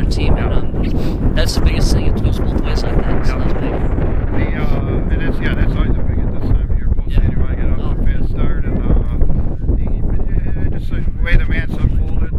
good team, and that's the biggest thing. It goes both ways like that. So that's big. That's always the biggest this time of year. Postseason, you want to get off to a fast start, and just the way the match unfolded,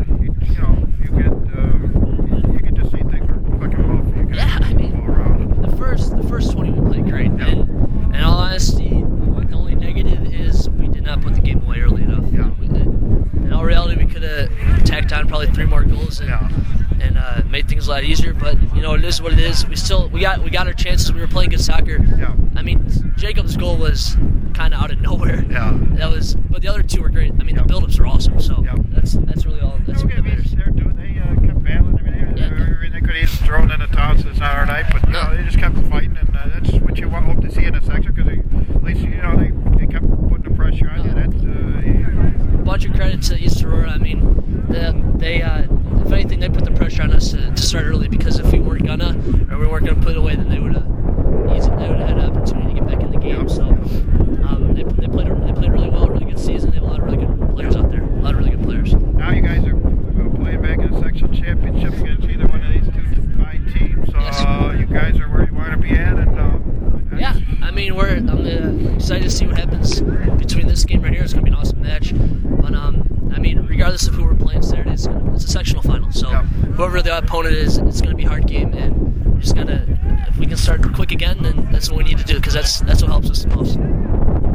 you can just see things were clicking well for you guys. Yeah, I mean, all around. the first 20 we played great, and in all honesty, the only negative is we did not put the game away early enough. Yeah. In all reality, we could have tacked on probably 3 more goals and made things a lot easier. But it is what it is. We got our chances. We were playing good soccer. Yeah. I mean, Jacob's goal was kind of out of nowhere. Yeah. But the other 2 were great. I mean, the build-ups are awesome. So that's really all. That's what matters. They kept battling. I mean, they could have even thrown in the toss this hour night, but they just kept fighting, and that's what you hope to see in a section, because at least they kept putting the pressure on you. A bunch of credit to East Aurora. I mean, they if anything, they put the pressure on us to start early, because if we weren't gonna put it away, then they would have had an opportunity to get back in the game. So they played really well, really good season. They have a lot of really good players out there, a lot of really good players. Now you guys are playing back in a sectional championship against either one of these 2 fine teams. Yes. You guys are where you want to be at, and I mean, I'm excited to see what happens between this game right here. It's going to be an awesome match. But I mean, regardless of who we're playing Saturday, it's a sectional final. So whoever the opponent is, it's going to be a hard game, and we just gotta, if we can start quick again, then that's what we need to do, because that's what helps us the most.